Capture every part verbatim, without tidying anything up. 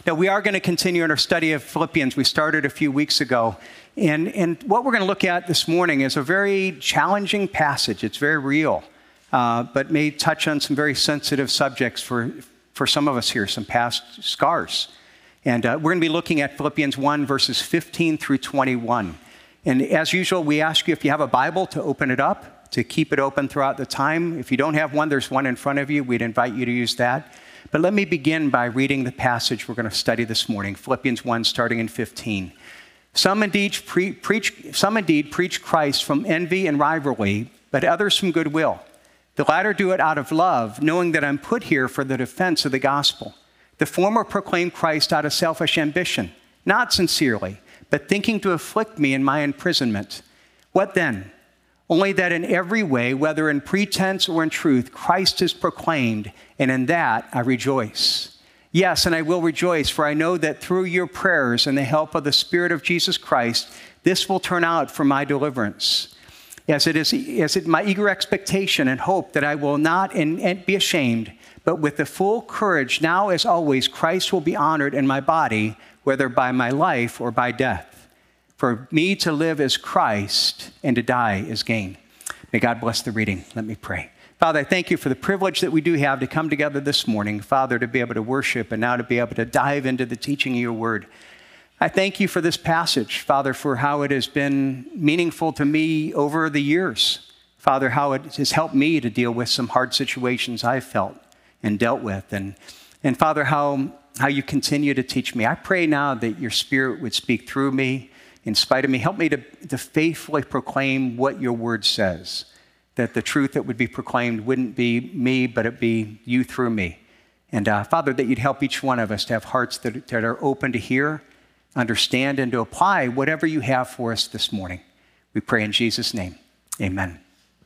Now, we are going to continue in our study of Philippians. We started a few weeks ago. And, and what we're going to look at this morning is a very challenging passage. It's very real, uh, but may touch on some very sensitive subjects for, for some of us here, some past scars. And uh, we're going to be looking at Philippians one, verses fifteen through twenty-one. And as usual, we ask you, if you have a Bible, to open it up, to keep it open throughout the time. If you don't have one, there's one in front of you. We'd invite you to use that. But let me begin by reading the passage we're going to study this morning, Philippians one, starting in fifteen. Some indeed, pre- preach, some indeed preach Christ from envy and rivalry, but others from goodwill. The latter do it out of love, knowing that I'm put here for the defense of the gospel. The former proclaim Christ out of selfish ambition, not sincerely, but thinking to afflict me in my imprisonment. What then? Only that in every way, whether in pretense or in truth, Christ is proclaimed, and in that I rejoice. Yes, and I will rejoice, for I know that through your prayers and the help of the Spirit of Jesus Christ, this will turn out for my deliverance. As it is as it my eager expectation and hope that I will not and, and be ashamed, but with the full courage, now as always, Christ will be honored in my body, whether by my life or by death. For me to live is Christ, and to die is gain. May God bless the reading. Let me pray. Father, I thank you for the privilege that we do have to come together this morning, Father, to be able to worship and now to be able to dive into the teaching of your word. I thank you for this passage, Father, for how it has been meaningful to me over the years. Father, how it has helped me to deal with some hard situations I've felt and dealt with. And, and Father, how, how you continue to teach me. I pray now that your Spirit would speak through me, in spite of me. Help me to, to faithfully proclaim what your word says. That the truth that would be proclaimed wouldn't be me, but it be you through me. And uh, Father, that you'd help each one of us to have hearts that, that are open to hear, understand, and to apply whatever you have for us this morning. We pray in Jesus' name. Amen.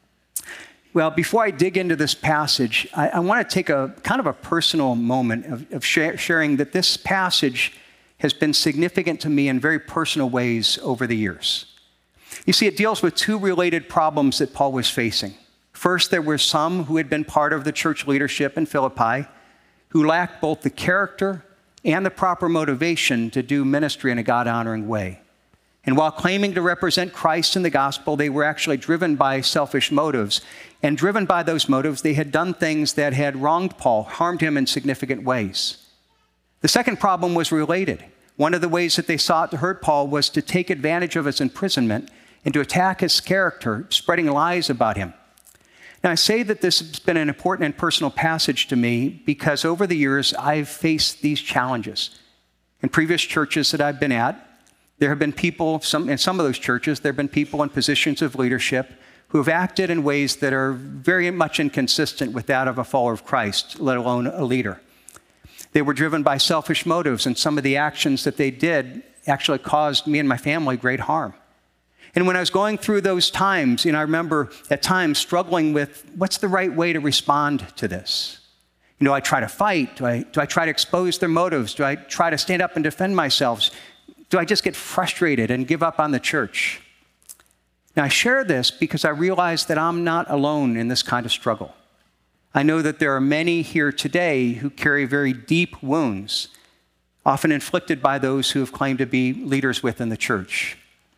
Well, before I dig into this passage, I, I want to take a kind of a personal moment of, of share, sharing that this passage has been significant to me in very personal ways over the years. You see, it deals with two related problems that Paul was facing. First, there were some who had been part of the church leadership in Philippi who lacked both the character and the proper motivation to do ministry in a God-honoring way. And while claiming to represent Christ in the gospel, they were actually driven by selfish motives. And driven by those motives, they had done things that had wronged Paul, harmed him in significant ways. The second problem was related. One of the ways that they sought to hurt Paul was to take advantage of his imprisonment and to attack his character, spreading lies about him. Now, I say that this has been an important and personal passage to me because over the years, I've faced these challenges. In previous churches that I've been at, there have been people, some, in some of those churches, there have been people in positions of leadership who have acted in ways that are very much inconsistent with that of a follower of Christ, let alone a leader. They were driven by selfish motives, and some of the actions that they did actually caused me and my family great harm. And when I was going through those times, you know, I remember at times struggling with what's the right way to respond to this? You know, I try to fight. Do I, do I try to expose their motives? Do I try to stand up and defend myself? Do I just get frustrated and give up on the church? Now, I share this because I realize that I'm not alone in this kind of struggle. I know that there are many here today who carry very deep wounds, often inflicted by those who have claimed to be leaders within the church.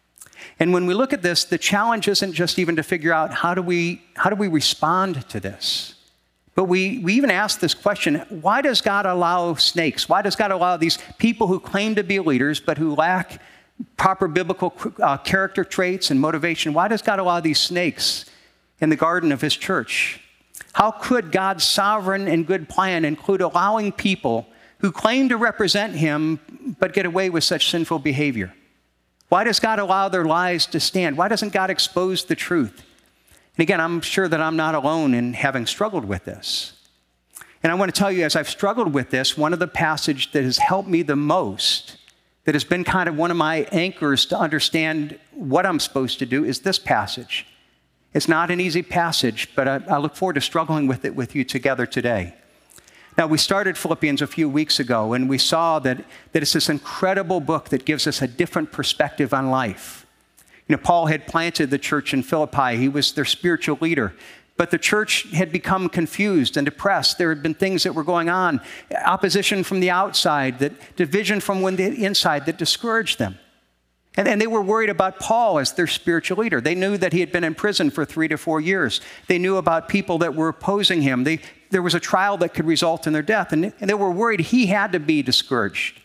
And when we look at this, the challenge isn't just even to figure out how do we, how do we respond to this? But we, we even ask this question, why does God allow snakes? Why does God allow these people who claim to be leaders but who lack proper biblical uh, character traits and motivation? Why does God allow these snakes in the garden of his church? How could God's sovereign and good plan include allowing people who claim to represent him but get away with such sinful behavior? Why does God allow their lies to stand? Why doesn't God expose the truth? And again, I'm sure that I'm not alone in having struggled with this. And I want to tell you, as I've struggled with this, one of the passages that has helped me the most, that has been kind of one of my anchors to understand what I'm supposed to do, is this passage. It's not an easy passage, but I, I look forward to struggling with it with you together today. Now, we started Philippians a few weeks ago, and we saw that, that it's this incredible book that gives us a different perspective on life. You know, Paul had planted the church in Philippi. He was their spiritual leader. But the church had become confused and depressed. There had been things that were going on, opposition from the outside, that division from the inside that discouraged them. And, and they were worried about Paul as their spiritual leader. They knew that he had been in prison for three to four years. They knew about people that were opposing him. They, there was a trial that could result in their death. And, and they were worried he had to be discouraged.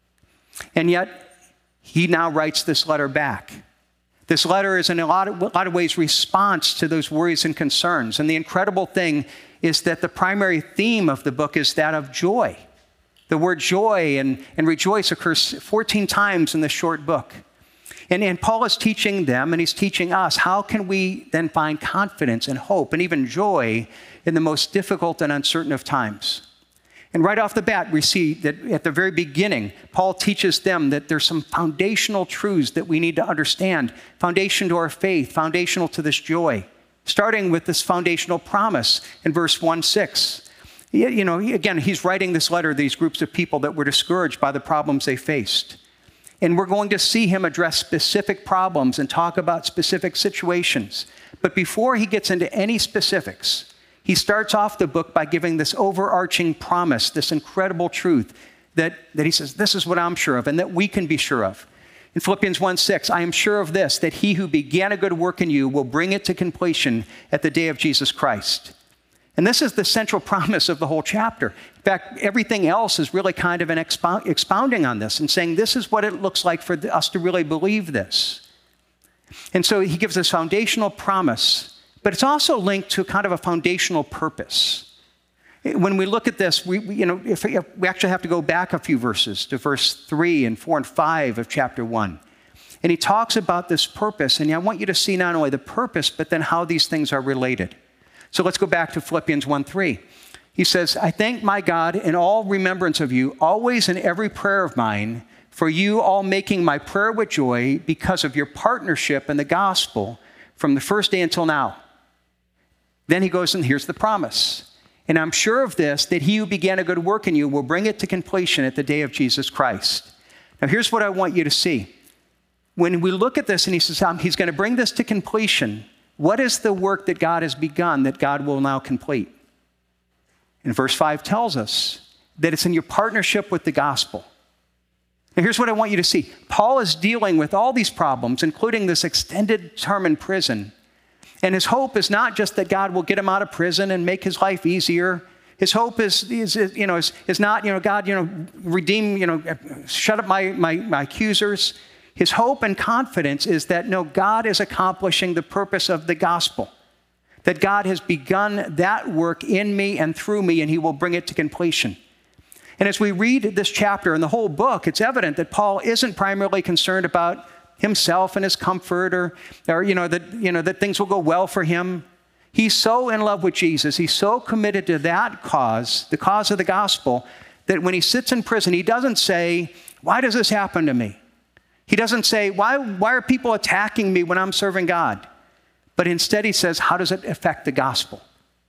And yet, he now writes this letter back. This letter is in a lot, of, a lot of ways response to those worries and concerns. And the incredible thing is that the primary theme of the book is that of joy. The word joy and, and rejoice occurs fourteen times in this short book. And, and Paul is teaching them, and he's teaching us, how can we then find confidence and hope and even joy in the most difficult and uncertain of times? And right off the bat, we see that at the very beginning, Paul teaches them that there's some foundational truths that we need to understand, foundation to our faith, foundational to this joy, starting with this foundational promise in verse one six. You know, again, he's writing this letter to these groups of people that were discouraged by the problems they faced. And we're going to see him address specific problems and talk about specific situations. But before he gets into any specifics, he starts off the book by giving this overarching promise, this incredible truth that, that he says, this is what I'm sure of and that we can be sure of. In Philippians one six, I am sure of this, that he who began a good work in you will bring it to completion at the day of Jesus Christ. And this is the central promise of the whole chapter. In fact, everything else is really kind of an expound, expounding on this and saying this is what it looks like for us to really believe this. And so he gives this foundational promise. But it's also linked to kind of a foundational purpose. When we look at this, we, you know, if we, if we actually have to go back a few verses to verse three and four and five of chapter one. And he talks about this purpose, and I want you to see not only the purpose, but then how these things are related. So let's go back to Philippians one three. He says, I thank my God in all remembrance of you, always in every prayer of mine, for you all making my prayer with joy because of your partnership in the gospel from the first day until now. Then he goes and here's the promise. And I'm sure of this, that he who began a good work in you will bring it to completion at the day of Jesus Christ. Now here's what I want you to see. When we look at this and he says um, he's going to bring this to completion, what is the work that God has begun that God will now complete? And verse five tells us that it's in your partnership with the gospel. Now here's what I want you to see. Paul is dealing with all these problems, including this extended term in prison. And his hope is not just that God will get him out of prison and make his life easier. His hope is, is you know, is, is not, you know, God, you know, redeem, you know, shut up my, my, my accusers. His hope and confidence is that, no, God is accomplishing the purpose of the gospel. That God has begun that work in me and through me, and he will bring it to completion. And as we read this chapter and the whole book, it's evident that Paul isn't primarily concerned about himself and his comfort, or, or you know, that, you know, that things will go well for him. He's so in love with Jesus. He's so committed to that cause, the cause of the gospel, that when he sits in prison, he doesn't say, why does this happen to me? He doesn't say, why, why are people attacking me when I'm serving God? But instead he says, how does it affect the gospel?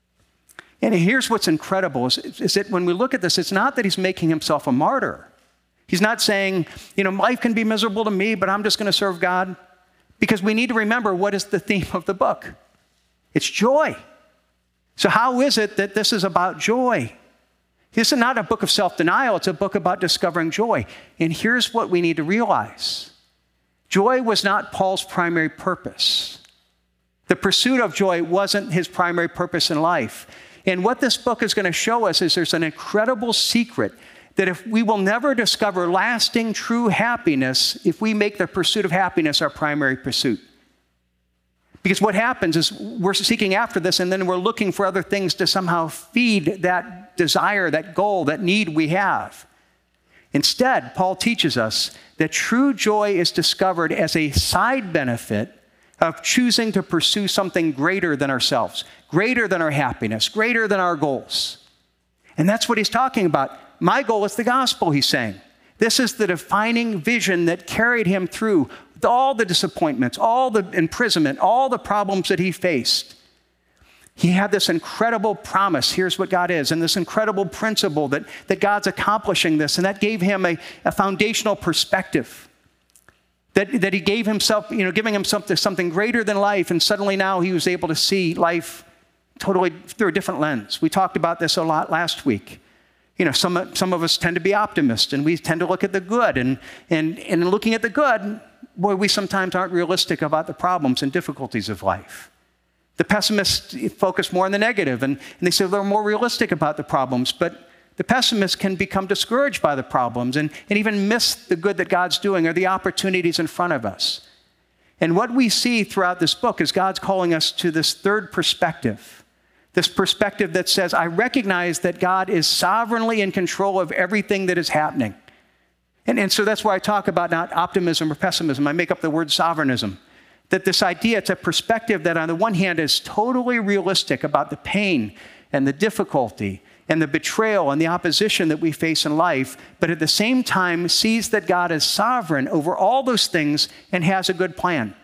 And here's what's incredible is, is that when we look at this, it's not that he's making himself a martyr. He's not saying, you know, life can be miserable to me, but I'm just going to serve God. Because we need to remember what is the theme of the book. It's joy. So how is it that this is about joy? This is not a book of self-denial. It's a book about discovering joy. And here's what we need to realize. Joy was not Paul's primary purpose. The pursuit of joy wasn't his primary purpose in life. And what this book is going to show us is there's an incredible secret that if we will never discover lasting, true happiness if we make the pursuit of happiness our primary pursuit. Because what happens is we're seeking after this, and then we're looking for other things to somehow feed that desire, that goal, that need we have. Instead, Paul teaches us that true joy is discovered as a side benefit of choosing to pursue something greater than ourselves, greater than our happiness, greater than our goals. And that's what he's talking about. My goal is the gospel, he's saying. This is the defining vision that carried him through all the disappointments, all the imprisonment, all the problems that he faced. He had this incredible promise. Here's what God is. And this incredible principle that, that God's accomplishing this. And that gave him a, a foundational perspective. That, that he gave himself, you know, giving himself to something greater than life. And suddenly now he was able to see life totally through a different lens. We talked about this a lot last week. You know, some, some of us tend to be optimists, and we tend to look at the good. And, and, and in looking at the good, boy, we sometimes aren't realistic about the problems and difficulties of life. The pessimists focus more on the negative, and, and they say they're more realistic about the problems. But the pessimists can become discouraged by the problems and, and even miss the good that God's doing or the opportunities in front of us. And what we see throughout this book is God's calling us to this third perspective, this perspective that says, I recognize that God is sovereignly in control of everything that is happening. And, and so that's why I talk about not optimism or pessimism. I make up the word sovereignism. That this idea, it's a perspective that on the one hand is totally realistic about the pain and the difficulty and the betrayal and the opposition that we face in life, but at the same time sees that God is sovereign over all those things and has a good plan.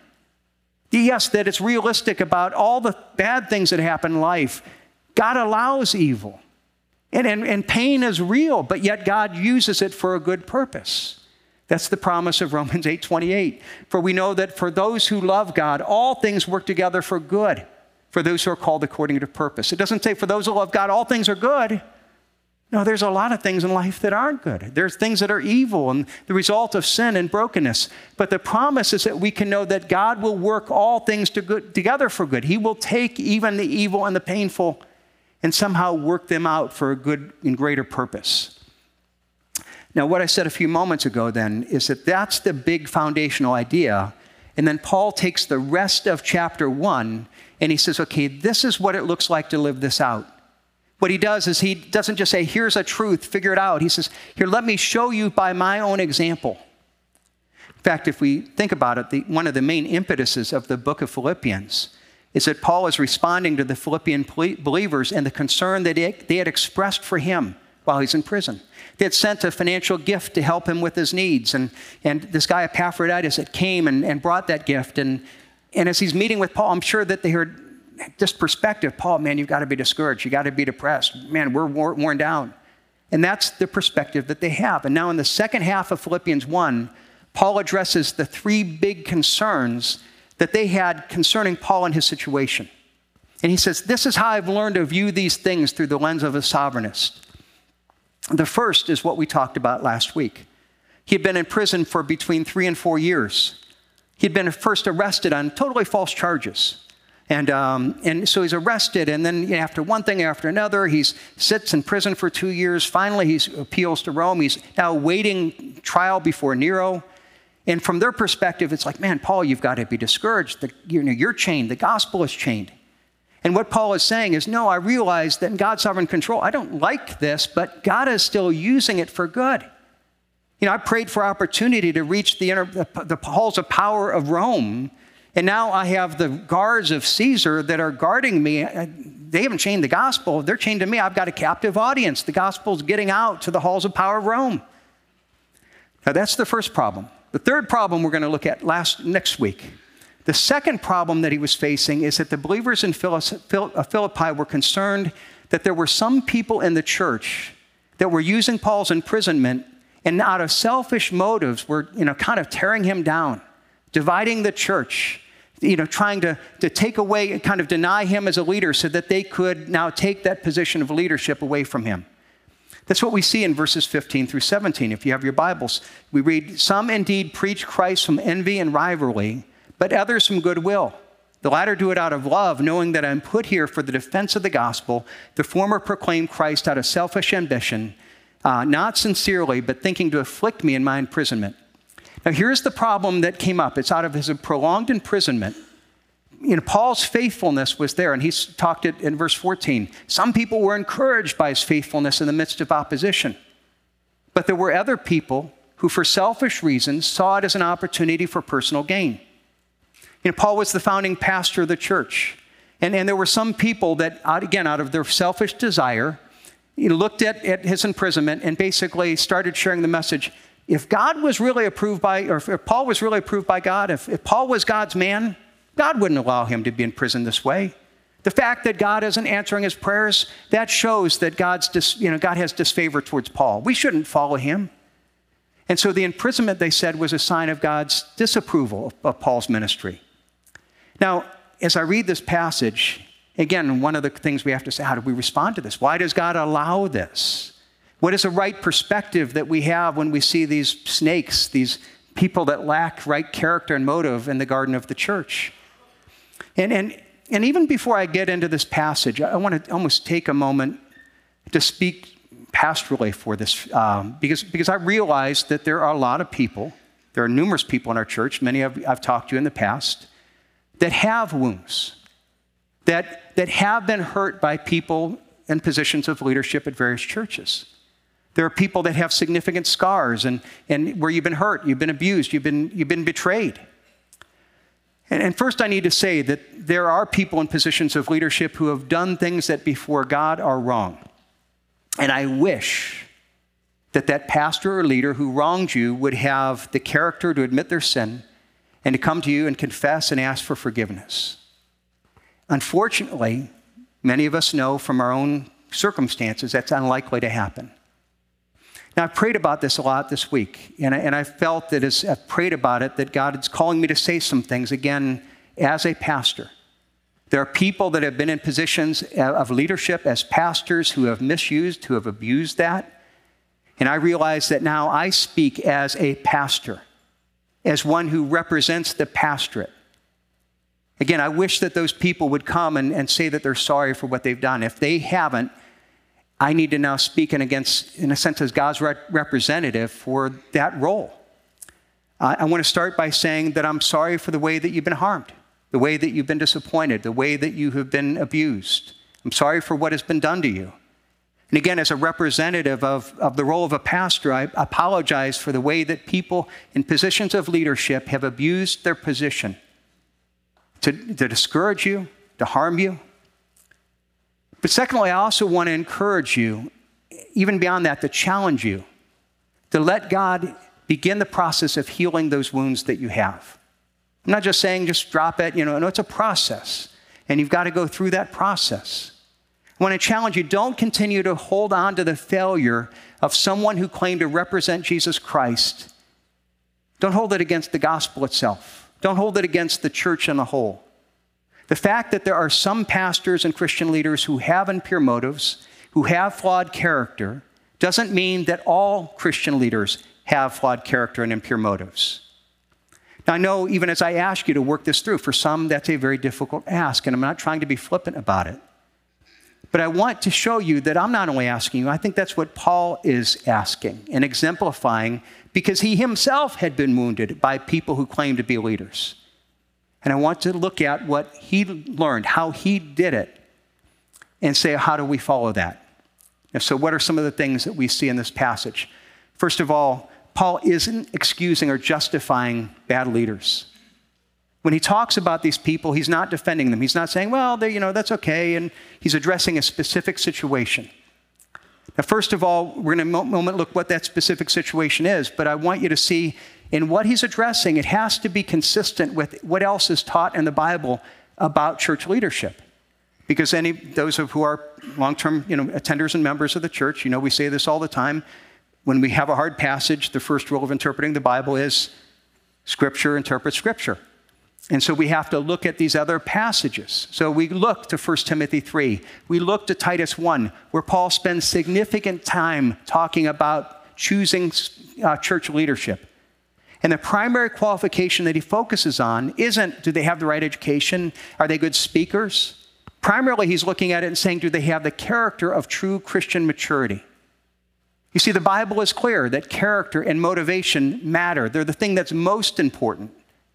Yes, that it's realistic about all the bad things that happen in life. God allows evil. And, and, and pain is real, but yet God uses it for a good purpose. That's the promise of Romans eight twenty-eight. For we know that for those who love God, all things work together for good, for those who are called according to purpose. It doesn't say for those who love God, all things are good. No, there's a lot of things in life that aren't good. There's things that are evil and the result of sin and brokenness. But the promise is that we can know that God will work all things to good, together for good. He will take even the evil and the painful and somehow work them out for a good and greater purpose. Now, what I said a few moments ago then is that that's the big foundational idea. And then Paul takes the rest of chapter one and he says, okay, this is what it looks like to live this out. What he does is he doesn't just say, here's a truth, figure it out. He says, here, let me show you by my own example. In fact, if we think about it, the, one of the main impetuses of the book of Philippians is that Paul is responding to the Philippian believers and the concern that they had expressed for him while he's in prison. They had sent a financial gift to help him with his needs. And, and this guy Epaphroditus that came and, and brought that gift. And, and as he's meeting with Paul, I'm sure that they heard this perspective. Paul, man, you've got to be discouraged. You've got to be depressed. Man, we're worn down. And that's the perspective that they have. And now in the second half of Philippians one, Paul addresses the three big concerns that they had concerning Paul and his situation. And he says, this is how I've learned to view these things through the lens of a sovereignist. The first is what we talked about last week. He had been in prison for between three and four years. He'd been first arrested on totally false charges. And, um, and so he's arrested, and then you know, after one thing after another, he sits in prison for two years. Finally, he appeals to Rome. He's now awaiting trial before Nero. And from their perspective, it's like, man, Paul, you've got to be discouraged. The, you know, you're chained. The gospel is chained. And what Paul is saying is, no, I realize that in God's sovereign control, I don't like this, but God is still using it for good. You know, I prayed for opportunity to reach the, inner, the, the halls of power of Rome, and now I have the guards of Caesar that are guarding me. They haven't chained the gospel. They're chained to me. I've got a captive audience. The gospel's getting out to the halls of power of Rome. Now, that's the first problem. The third problem we're going to look at last next week. The second problem that he was facing is that the believers in Philippi were concerned that there were some people in the church that were using Paul's imprisonment and out of selfish motives were, you know, kind of tearing him down, dividing the church, you know, trying to, to take away, kind of deny him as a leader so that they could now take that position of leadership away from him. That's what we see in verses fifteen through seventeen. If you have your Bibles, we read, some indeed preach Christ from envy and rivalry, but others from goodwill. The latter do it out of love, knowing that I am put here for the defense of the gospel. The former proclaim Christ out of selfish ambition, uh, not sincerely, but thinking to afflict me in my imprisonment. Now, here's the problem that came up. It's out of his prolonged imprisonment. You know, Paul's faithfulness was there, and he's talked it in verse fourteen. Some people were encouraged by his faithfulness in the midst of opposition. But there were other people who, for selfish reasons, saw it as an opportunity for personal gain. You know, Paul was the founding pastor of the church. And, and there were some people that, out, again, out of their selfish desire, you know, looked at, at his imprisonment and basically started sharing the message. If God was really approved by, or if Paul was really approved by God, if, if Paul was God's man, God wouldn't allow him to be in prison this way. The fact that God isn't answering his prayers, that shows that God's dis, you know, God has disfavor towards Paul. We shouldn't follow him. And so the imprisonment, they said, was a sign of God's disapproval of, of Paul's ministry. Now, as I read this passage, Again, one of the things we have to say, how do we respond to this? Why does God allow this? What is the right perspective that we have when we see these snakes, these people that lack right character and motive in the garden of the church? And, and, and even before I get into this passage, I want to almost take a moment to speak pastorally for this, um, because, because I realize that there are a lot of people, there are numerous people in our church, many I've, I've talked to in the past, that have wounds, that, that have been hurt by people in positions of leadership at various churches. There are people that have significant scars and, and where you've been hurt, you've been abused, you've been, you've been betrayed. And, and first I need to say that there are people in positions of leadership who have done things that before God are wrong. And I wish that that pastor or leader who wronged you would have the character to admit their sin and to come to you and confess and ask for forgiveness. Unfortunately, many of us know from our own circumstances that's unlikely to happen. Now, I've prayed about this a lot this week, and I, and I felt that as I've prayed about it, that God is calling me to say some things, again, as a pastor. There are people that have been in positions of leadership as pastors who have misused, who have abused that. And I realize that now I speak as a pastor, as one who represents the pastorate. Again, I wish that those people would come and, and say that they're sorry for what they've done. If they haven't, I need to now speak in against, in a sense, as God's re- representative for that role. Uh, I want to start by saying that I'm sorry for the way that you've been harmed, the way that you've been disappointed, the way that you have been abused. I'm sorry for what has been done to you. And again, as a representative of, of the role of a pastor, I apologize for the way that people in positions of leadership have abused their position to, to discourage you, to harm you. But secondly, I also want to encourage you, even beyond that, to challenge you, to let God begin the process of healing those wounds that you have. I'm not just saying just drop it, you know, no, it's a process, and you've got to go through that process. I want to challenge you, don't continue to hold on to the failure of someone who claimed to represent Jesus Christ. Don't hold it against the gospel itself. Don't hold it against the church in the whole. The fact that there are some pastors and Christian leaders who have impure motives, who have flawed character, doesn't mean that all Christian leaders have flawed character and impure motives. Now, I know even as I ask you to work this through, for some that's a very difficult ask, and I'm not trying to be flippant about it. But I want to show you that I'm not only asking you, I think that's what Paul is asking and exemplifying, because he himself had been wounded by people who claimed to be leaders. And I want to look at what he learned, how he did it, and say, how do we follow that? And so what are some of the things that we see in this passage? First of all, Paul isn't excusing or justifying bad leaders. When he talks about these people, he's not defending them. He's not saying, well, they, you know, that's okay. And he's addressing a specific situation. Now, first of all, we're going to a moment look what that specific situation is, but I want you to see in what he's addressing, it has to be consistent with what else is taught in the Bible about church leadership. Because any those of who are long-term, you know, attenders and members of the church, you know, we say this all the time. When we have a hard passage, the first rule of interpreting the Bible is Scripture interprets Scripture. And so we have to look at these other passages. So we look to First Timothy three. We look to Titus one, where Paul spends significant time talking about choosing uh, church leadership. And the primary qualification that he focuses on isn't, do they have the right education? Are they good speakers? Primarily, he's looking at it and saying, do they have the character of true Christian maturity? You see, the Bible is clear that character and motivation matter. They're the thing that's most important.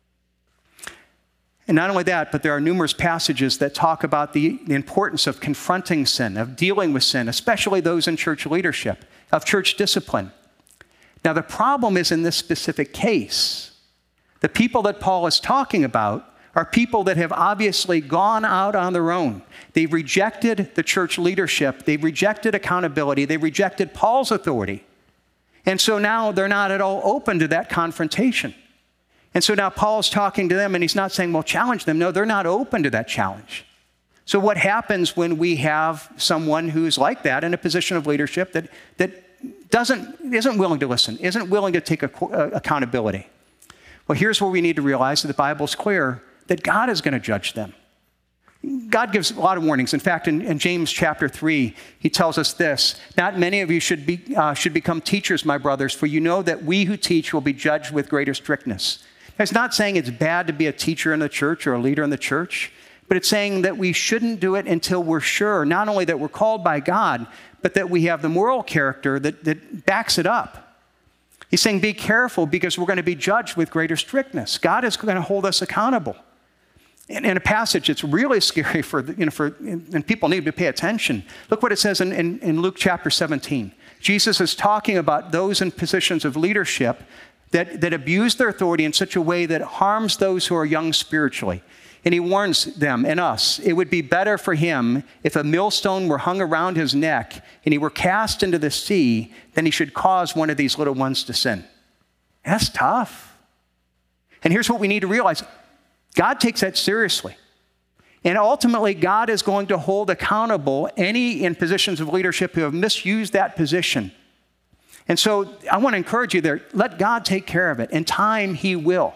And not only that, but there are numerous passages that talk about the, the importance of confronting sin, of dealing with sin, especially those in church leadership, of church discipline. Now, the problem is in this specific case, the people that Paul is talking about are people that have obviously gone out on their own. They've rejected the church leadership. They've rejected accountability. They've rejected Paul's authority. And so now they're not at all open to that confrontation. And so now Paul's talking to them, and he's not saying, well, challenge them. No, they're not open to that challenge. So what happens when we have someone who's like that in a position of leadership that, that doesn't, isn't willing to listen, isn't willing to take a, uh, accountability? Well, here's where we need to realize that the Bible's clear that God is going to judge them. God gives a lot of warnings. In fact, in, in James chapter three, he tells us this: not many of you should, be, uh, should become teachers, my brothers, for you know that we who teach will be judged with greater strictness. It's not saying it's bad to be a teacher in the church or a leader in the church, but it's saying that we shouldn't do it until we're sure, not only that we're called by God, but that we have the moral character that, that backs it up. He's saying be careful because we're going to be judged with greater strictness. God is going to hold us accountable. In, in a passage, it's really scary for, the, you know, for, and people need to pay attention. Look what it says in, in, in Luke chapter seventeen. Jesus is talking about those in positions of leadership that, that abuse their authority in such a way that harms those who are young spiritually. And he warns them and us, it would be better for him if a millstone were hung around his neck and he were cast into the sea than he should cause one of these little ones to sin. That's tough. And here's what we need to realize. God takes that seriously. And ultimately, God is going to hold accountable any in positions of leadership who have misused that position. And so I want to encourage you there, let God take care of it. In time, he will.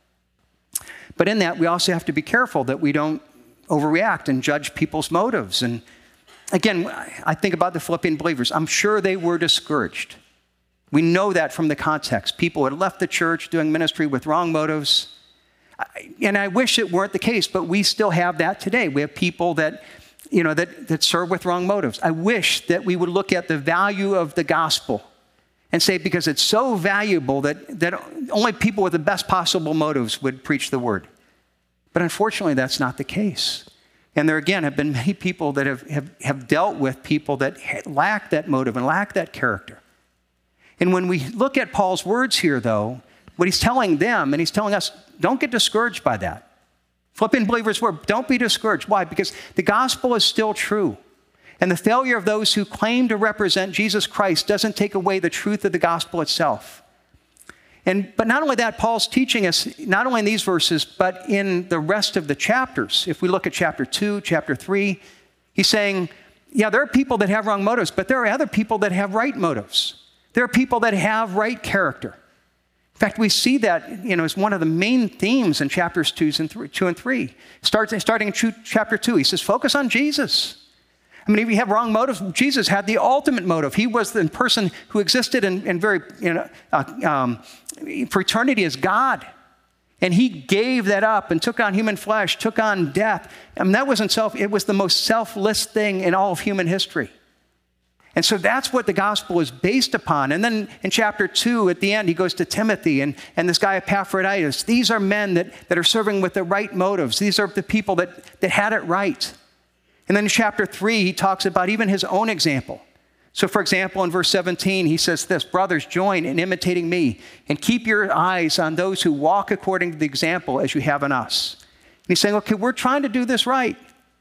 But in that, we also have to be careful that we don't overreact and judge people's motives. And again, I think about the Philippian believers. I'm sure they were discouraged. We know that from the context. People had left the church doing ministry with wrong motives. And I wish it weren't the case, but we still have that today. We have people that, you know, that, that serve with wrong motives. I wish that we would look at the value of the gospel and say, because it's so valuable that, that only people with the best possible motives would preach the word. But unfortunately, that's not the case. And there, again, have been many people that have, have, have dealt with people that lack that motive and lack that character. And when we look at Paul's words here, though, what he's telling them, and he's telling us, don't get discouraged by that. Philippian believers were, don't be discouraged. Why? Because the gospel is still true. And the failure of those who claim to represent Jesus Christ doesn't take away the truth of the gospel itself. And, but not only that, Paul's teaching us, not only in these verses, but in the rest of the chapters. If we look at chapter two, chapter three, he's saying, yeah, there are people that have wrong motives, but there are other people that have right motives. There are people that have right character. In fact, we see that, you know, as one of the main themes in chapters two and three. Two and three. Starts, starting in chapter two, he says, focus on Jesus. I mean, if you have wrong motives, Jesus had the ultimate motive. He was the person who existed in, in very, you know, uh, um, for eternity as God. And he gave that up and took on human flesh, took on death. I mean, that wasn't self, it was the most selfless thing in all of human history. And so that's what the gospel is based upon. And then in chapter two, at the end, he goes to Timothy and, and this guy Epaphroditus. These are men that, that are serving with the right motives. These are the people that, that had it right. And then in chapter three, he talks about even his own example. So for example, in verse seventeen, he says this, brothers, join in imitating me and keep your eyes on those who walk according to the example as you have in us. And he's saying, okay, we're trying to do this right.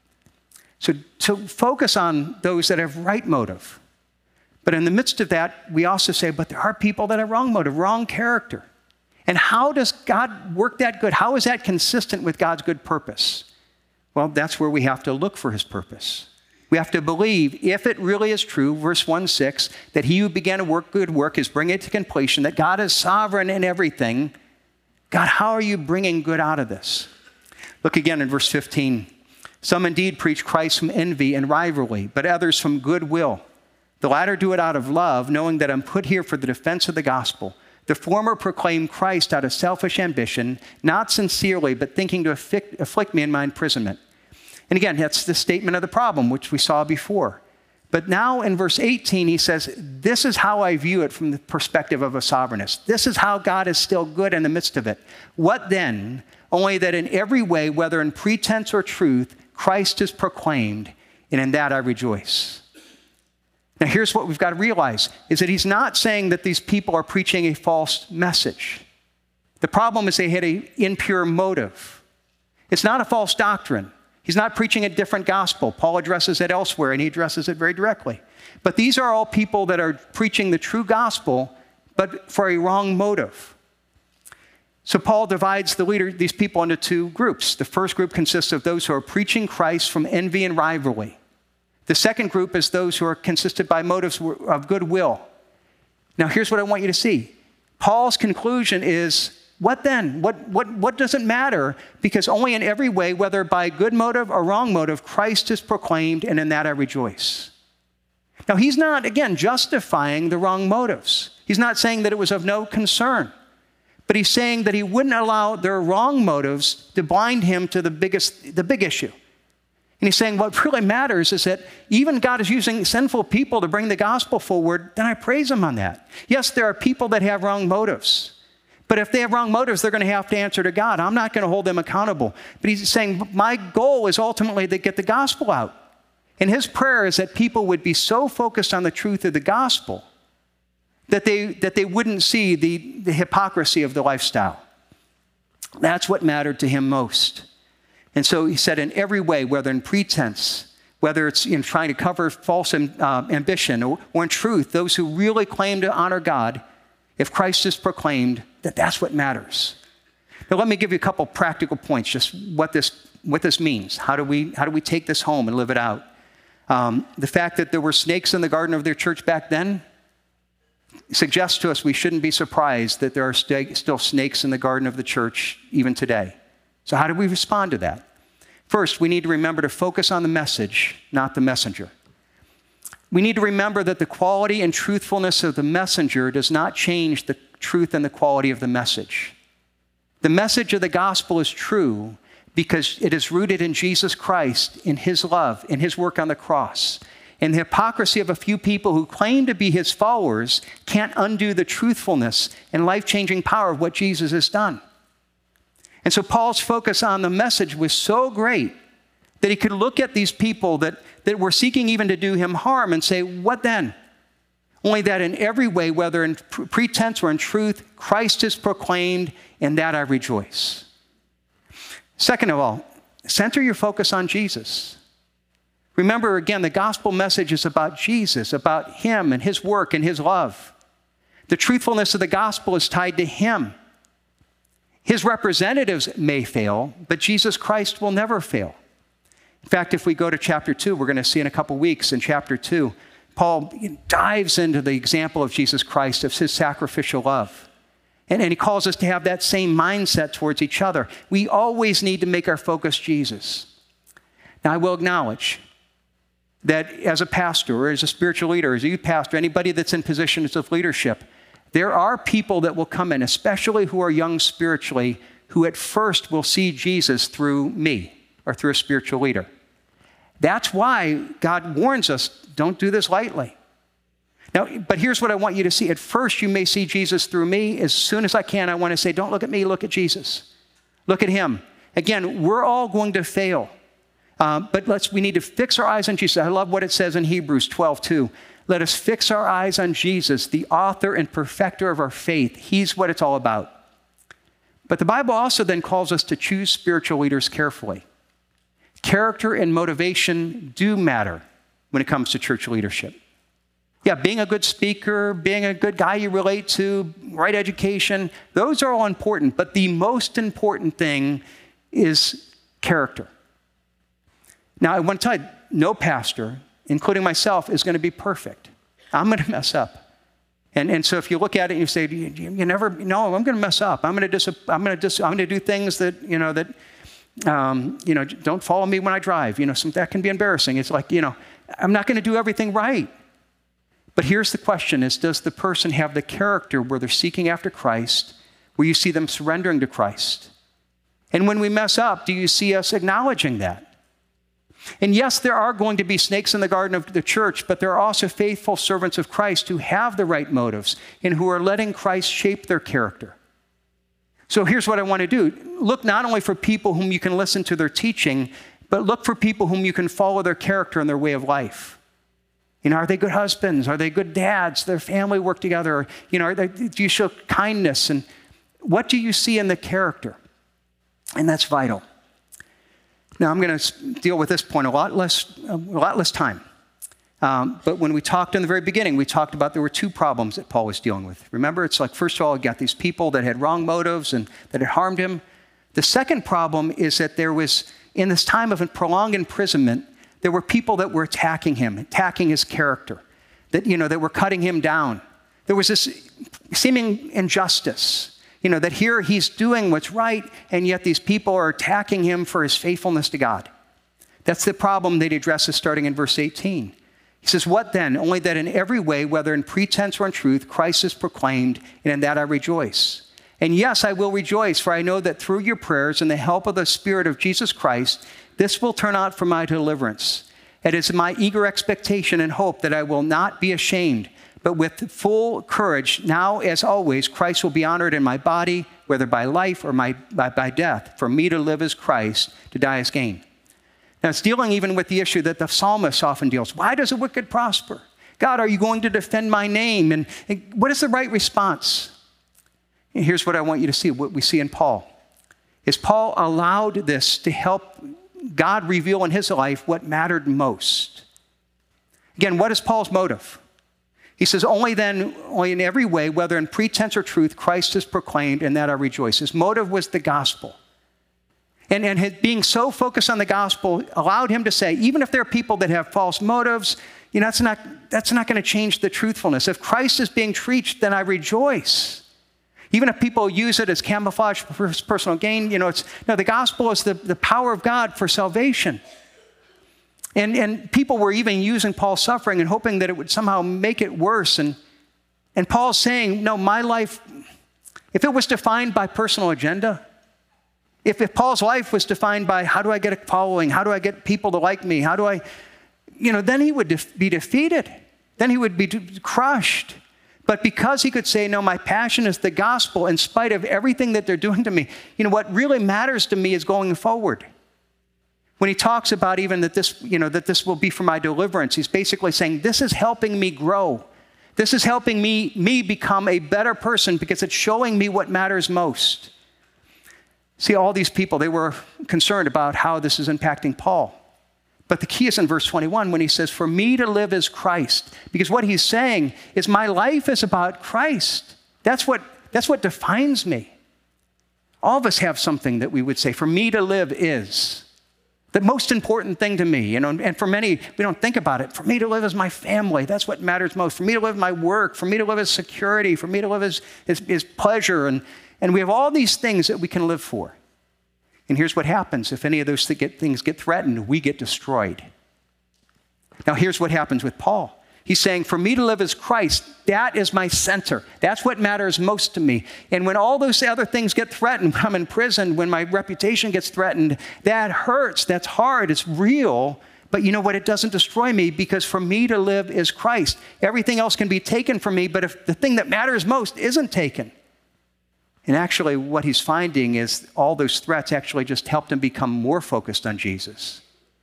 So to focus on those that have right motive. But in the midst of that, we also say, but there are people that have wrong motive, wrong character. And how does God work that good? How is that consistent with God's good purpose? Well, that's where we have to look for his purpose. We have to believe, if it really is true, verse one six, that he who began to work good work is bringing it to completion, that God is sovereign in everything. God, how are you bringing good out of this? Look again in verse fifteen. Some indeed preach Christ from envy and rivalry, but others from goodwill. The latter do it out of love, knowing that I'm put here for the defense of the gospel. The former proclaim Christ out of selfish ambition, not sincerely, but thinking to afflict, afflict me in my imprisonment. And again, that's the statement of the problem, which we saw before. But now in verse eighteen, he says, this is how I view it from the perspective of a sovereignist. This is how God is still good in the midst of it. What then? Only that in every way, whether in pretense or truth, Christ is proclaimed, and in that I rejoice. Now, here's what we've got to realize, is that he's not saying that these people are preaching a false message. The problem is they had an impure motive. It's not a false doctrine. He's not preaching a different gospel. Paul addresses it elsewhere, and he addresses it very directly. But these are all people that are preaching the true gospel, but for a wrong motive. So Paul divides the leader, these people into two groups. The first group consists of those who are preaching Christ from envy and rivalry. The second group is those who are consisted by motives of goodwill. Now, here's what I want you to see. Paul's conclusion is what then? What, what, what does it matter? Because only in every way, whether by good motive or wrong motive, Christ is proclaimed, and in that I rejoice. Now, he's not, again, justifying the wrong motives. He's not saying that it was of no concern. But he's saying that he wouldn't allow their wrong motives to blind him to the biggest, the big issue. And he's saying what really matters is that even God is using sinful people to bring the gospel forward, then I praise him on that. Yes, there are people that have wrong motives. But if they have wrong motives, they're going to have to answer to God. I'm not going to hold them accountable. But he's saying my goal is ultimately to get the gospel out. And his prayer is that people would be so focused on the truth of the gospel that they, that they wouldn't see the, the hypocrisy of the lifestyle. That's what mattered to him most. And so he said, in every way, whether in pretense, whether it's in trying to cover false uh, ambition, or, or in truth, those who really claim to honor God, if Christ is proclaimed, that that's what matters. Now, let me give you a couple practical points, just what this, what this means. How do we, how do we take this home and live it out? Um, the fact that there were snakes in the garden of their church back then suggests to us we shouldn't be surprised that there are st- still snakes in the garden of the church even today. So how do we respond to that? First, we need to remember to focus on the message, not the messenger. We need to remember that the quality and truthfulness of the messenger does not change the truth and the quality of the message. The message of the gospel is true because it is rooted in Jesus Christ, in his love, in his work on the cross. And the hypocrisy of a few people who claim to be his followers can't undo the truthfulness and life-changing power of what Jesus has done. And so Paul's focus on the message was so great that he could look at these people that, that were seeking even to do him harm and say, what then? Only that in every way, whether in pretense or in truth, Christ is proclaimed, and that I rejoice. Second of all, center your focus on Jesus. Remember, again, the gospel message is about Jesus, about him and his work and his love. The truthfulness of the gospel is tied to him. His representatives may fail, but Jesus Christ will never fail. In fact, if we go to chapter two, we're going to see in a couple weeks in chapter two, Paul dives into the example of Jesus Christ, of his sacrificial love. And, and he calls us to have that same mindset towards each other. We always need to make our focus Jesus. Now, I will acknowledge that as a pastor or as a spiritual leader, as a youth pastor, anybody that's in positions of leadership, there are people that will come in, especially who are young spiritually, who at first will see Jesus through me or through a spiritual leader. That's why God warns us, don't do this lightly. Now, but here's what I want you to see. At first, you may see Jesus through me. As soon as I can, I want to say, don't look at me, look at Jesus. Look at him. Again, we're all going to fail. Uh, but let's, we need to fix our eyes on Jesus. I love what it says in Hebrews twelve two. Let us fix our eyes on Jesus, the author and perfecter of our faith. He's what it's all about. But the Bible also then calls us to choose spiritual leaders carefully. Character and motivation do matter when it comes to church leadership. Yeah, being a good speaker, being a good guy you relate to, right education, those are all important. But the most important thing is character. Now, I want to tell you, no pastor, including myself, is going to be perfect. I'm going to mess up. And, and so if you look at it and you say, you, you never, no, I'm going to mess up. I'm going to dis, I'm going to dis, I'm going to do things that, you know, that, um, you know, don't follow me when I drive. You know, some, that can be embarrassing. It's like, you know, I'm not going to do everything right. But here's the question is, does the person have the character where they're seeking after Christ, where you see them surrendering to Christ? And when we mess up, do you see us acknowledging that? And yes, there are going to be snakes in the garden of the church, but there are also faithful servants of Christ who have the right motives and who are letting Christ shape their character. So here's what I want to do. Look not only for people whom you can listen to their teaching, but look for people whom you can follow their character and their way of life. You know, are they good husbands? Are they good dads? Their family work together? Or, you know, are they, do you show kindness? And what do you see in the character? And that's vital. Now, I'm going to deal with this point a lot less, a lot less time. Um, but when we talked in the very beginning, we talked about there were two problems that Paul was dealing with. Remember, it's like, first of all, you got these people that had wrong motives and that had harmed him. The second problem is that there was, in this time of prolonged imprisonment, there were people that were attacking him, attacking his character, that, you know, that were cutting him down. There was this seeming injustice. You know, that here he's doing what's right, and yet these people are attacking him for his faithfulness to God. That's the problem that he addresses starting in verse eighteen. He says, what then? Only that in every way, whether in pretense or in truth, Christ is proclaimed, and in that I rejoice. And yes, I will rejoice, for I know that through your prayers and the help of the Spirit of Jesus Christ, this will turn out for my deliverance. It is my eager expectation and hope that I will not be ashamed, but with full courage, now as always, Christ will be honored in my body, whether by life or my, by, by death. For me to live as Christ, to die as gain. Now, it's dealing even with the issue that the psalmist often deals. Why does the wicked prosper? God, are you going to defend my name? And, and what is the right response? And here's what I want you to see, what we see in Paul. Is Paul allowed this to help God reveal in his life what mattered most. Again, what is Paul's motive? He says, only then, only in every way, whether in pretense or truth, Christ is proclaimed, and that I rejoice. His motive was the gospel. And, and his being so focused on the gospel allowed him to say, even if there are people that have false motives, you know, that's not, that's not going to change the truthfulness. If Christ is being preached, then I rejoice. Even if people use it as camouflage for personal gain, you know, it's, no, the gospel is the, the power of God for salvation. And, and people were even using Paul's suffering and hoping that it would somehow make it worse. And, and Paul's saying, no, my life, if it was defined by personal agenda, If, if Paul's life was defined by how do I get a following, how do I get people to like me, how do I, you know, then he would def- be defeated. Then he would be d- crushed. But because he could say, no, my passion is the gospel in spite of everything that they're doing to me, you know, what really matters to me is going forward. When he talks about even that this, you know, that this will be for my deliverance, he's basically saying, this is helping me grow. This is helping me, me become a better person because it's showing me what matters most. See, all these people, they were concerned about how this is impacting Paul. But the key is in verse twenty-one when he says, for me to live is Christ. Because what he's saying is my life is about Christ. That's what, that's what defines me. All of us have something that we would say, for me to live is the most important thing to me. You know, and for many, we don't think about it. For me to live is my family. That's what matters most. For me to live my work. For me to live is security. For me to live is, is, is pleasure. And And we have all these things that we can live for. And here's what happens. If any of those things get threatened, we get destroyed. Now, here's what happens with Paul. He's saying, for me to live as Christ, that is my center. That's what matters most to me. And when all those other things get threatened, when I'm in prison, when my reputation gets threatened, that hurts. That's hard. It's real. But you know what? It doesn't destroy me because for me to live is Christ. Everything else can be taken from me, but if the thing that matters most isn't taken, and actually what he's finding is all those threats actually just helped him become more focused on Jesus.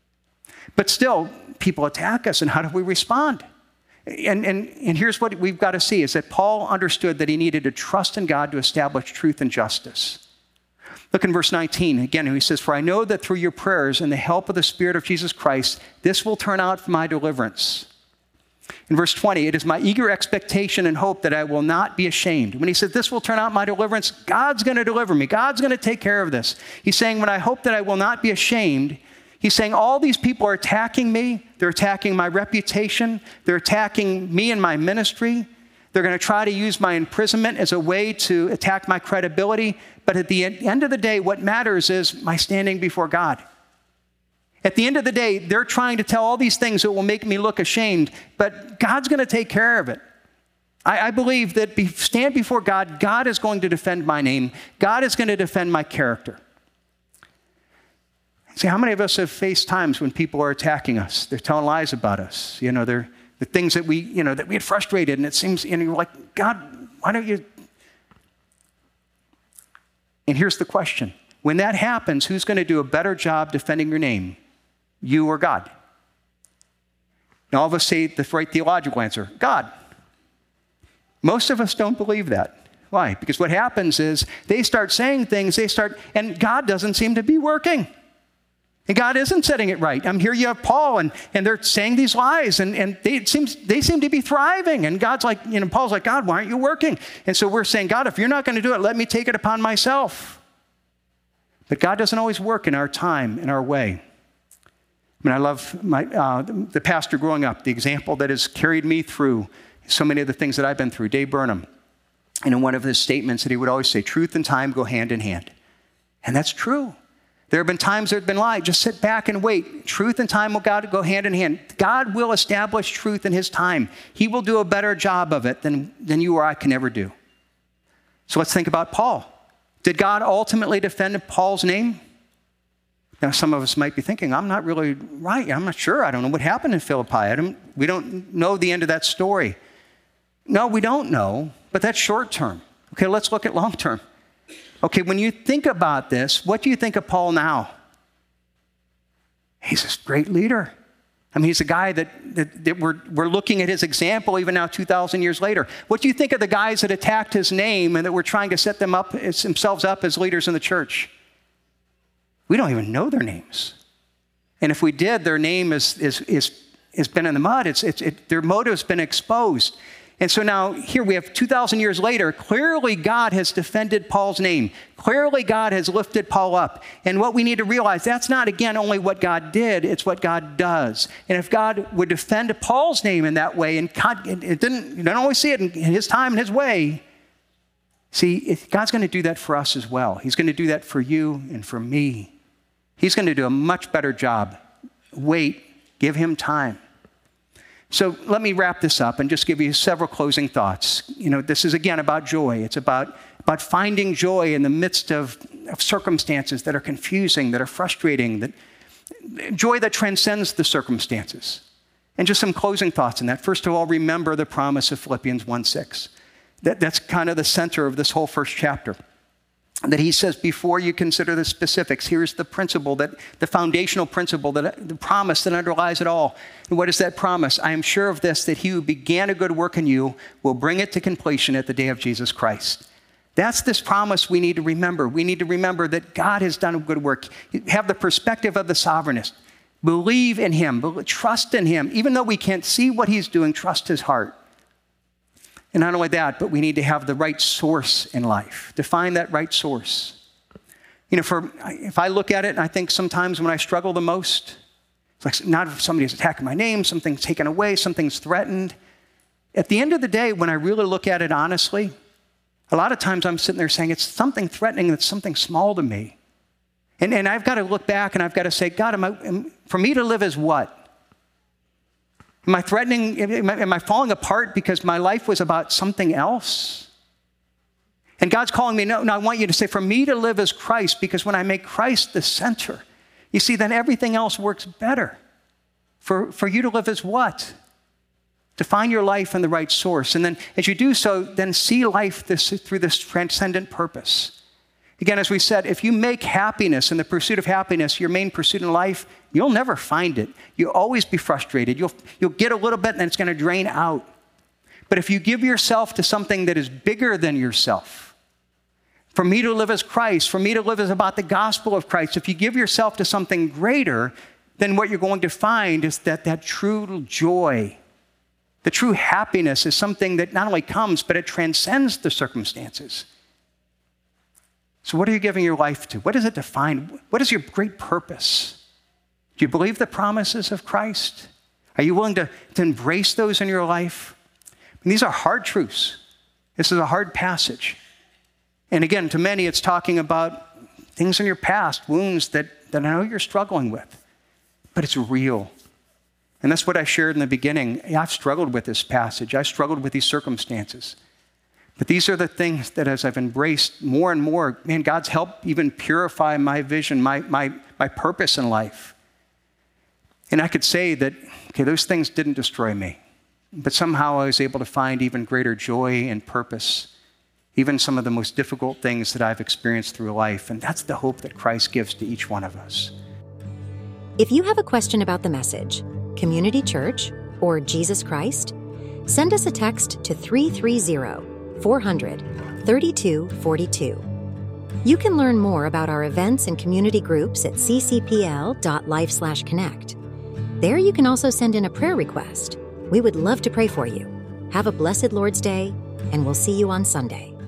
But still, people attack us, and how do we respond? And, and, and here's what we've got to see, is that Paul understood that he needed to trust in God to establish truth and justice. Look in verse nineteen, again, he says, for I know that through your prayers and the help of the Spirit of Jesus Christ, this will turn out for my deliverance. In verse twenty, it is my eager expectation and hope that I will not be ashamed. When he said, this will turn out my deliverance, God's going to deliver me. God's going to take care of this. He's saying, when I hope that I will not be ashamed, he's saying all these people are attacking me. They're attacking my reputation. They're attacking me and my ministry. They're going to try to use my imprisonment as a way to attack my credibility. But at the end of the day, what matters is my standing before God. At the end of the day, they're trying to tell all these things that will make me look ashamed, but God's going to take care of it. I, I believe that be, stand before God, God is going to defend my name. God is going to defend my character. See, how many of us have faced times when people are attacking us? They're telling lies about us. You know, they're the things that we, you know, that we had frustrated, and it seems, you know, you're like, God, why don't you? And here's the question. When that happens, who's going to do a better job defending your name? You or God? And all of us say the right theological answer, God. Most of us don't believe that. Why? Because what happens is they start saying things, they start, and God doesn't seem to be working. And God isn't setting it right. I'm here you have Paul, and, and they're saying these lies, and, and they, it seems, they seem to be thriving. And God's like, you know, Paul's like, God, why aren't you working? And so we're saying, God, if you're not going to do it, let me take it upon myself. But God doesn't always work in our time, in our way. I mean, I love my, uh, the pastor growing up, the example that has carried me through so many of the things that I've been through, Dave Burnham. And in one of his statements that he would always say, truth and time go hand in hand. And that's true. There have been times there have been lies. Just sit back and wait. Truth and time will go hand in hand. God will establish truth in his time. He will do a better job of it than, than you or I can ever do. So let's think about Paul. Did God ultimately defend Paul's name? Now, some of us might be thinking, I'm not really right. I'm not sure. I don't know what happened in Philippi. I don't, we don't know the end of that story. No, we don't know, but that's short term. Okay, let's look at long term. Okay, when you think about this, what do you think of Paul now? He's this great leader. I mean, he's a guy that, that, that we're, we're looking at his example even now two thousand years later. What do you think of the guys that attacked his name and that were trying to set them up, as, themselves up as leaders in the church? We don't even know their names. And if we did, their name is, is, is, has been in the mud. It's, it's, it, their motive's been exposed. And so now here we have two thousand years later, clearly God has defended Paul's name. Clearly God has lifted Paul up. And what we need to realize, that's not, again, only what God did, it's what God does. And if God would defend Paul's name in that way, and God, it didn't, you don't always see it in his time and his way, see, God's going to do that for us as well. He's going to do that for you and for me. He's going to do a much better job. Wait, give him time. So let me wrap this up and just give you several closing thoughts. You know, this is, again, about joy. It's about, about finding joy in the midst of, of circumstances that are confusing, that are frustrating, that, joy that transcends the circumstances. And just some closing thoughts on that. First of all, remember the promise of Philippians one six. That, that's kind of the center of this whole first chapter. That he says, before you consider the specifics, here's the principle, that the foundational principle, that the promise that underlies it all. And what is that promise? I am sure of this, that he who began a good work in you will bring it to completion at the day of Jesus Christ. That's this promise we need to remember. We need to remember that God has done a good work. Have the perspective of the sovereignist. Believe in him. Trust in him. Even though we can't see what he's doing, trust his heart. And not only that, but we need to have the right source in life. Define that right source. You know, for if I look at it, and I think sometimes when I struggle the most, it's like not if somebody's attacking my name, something's taken away, something's threatened. At the end of the day, when I really look at it honestly, a lot of times I'm sitting there saying, it's something threatening that's something small to me. And, and I've got to look back and I've got to say, God, am I, am, for me to live as what? Am I threatening, am I, am I falling apart because my life was about something else? And God's calling me, no, no, I want you to say, for me to live as Christ, because when I make Christ the center, you see, then everything else works better. For, for you to live as what? Define your life in the right source. And then as you do so, then see life this, through this transcendent purpose. Again, as we said, if you make happiness and the pursuit of happiness your main pursuit in life, you'll never find it. You'll always be frustrated. You'll, you'll get a little bit and then it's going to drain out. But if you give yourself to something that is bigger than yourself, for me to live as Christ, for me to live as about the gospel of Christ, if you give yourself to something greater, then what you're going to find is that that true joy, the true happiness is something that not only comes, but it transcends the circumstances. So what are you giving your life to? What does it define? What is your great purpose? Do you believe the promises of Christ? Are you willing to, to embrace those in your life? And these are hard truths. This is a hard passage. And again, to many, it's talking about things in your past, wounds that, that I know you're struggling with. But it's real. And that's what I shared in the beginning. I've struggled with this passage. I struggled with these circumstances. But these are the things that as I've embraced more and more, man, God's helped even purify my vision, my, my, my purpose in life. And I could say that, okay, those things didn't destroy me. But somehow I was able to find even greater joy and purpose, even some of the most difficult things that I've experienced through life. And that's the hope that Christ gives to each one of us. If you have a question about the message, Community Church, or Jesus Christ, send us a text to three three zero, four hundred, thirty-two forty-two. You can learn more about our events and community groups at c c p l dot life slash connect. There you can also send in a prayer request. We would love to pray for you. Have a blessed Lord's Day, and we'll see you on Sunday.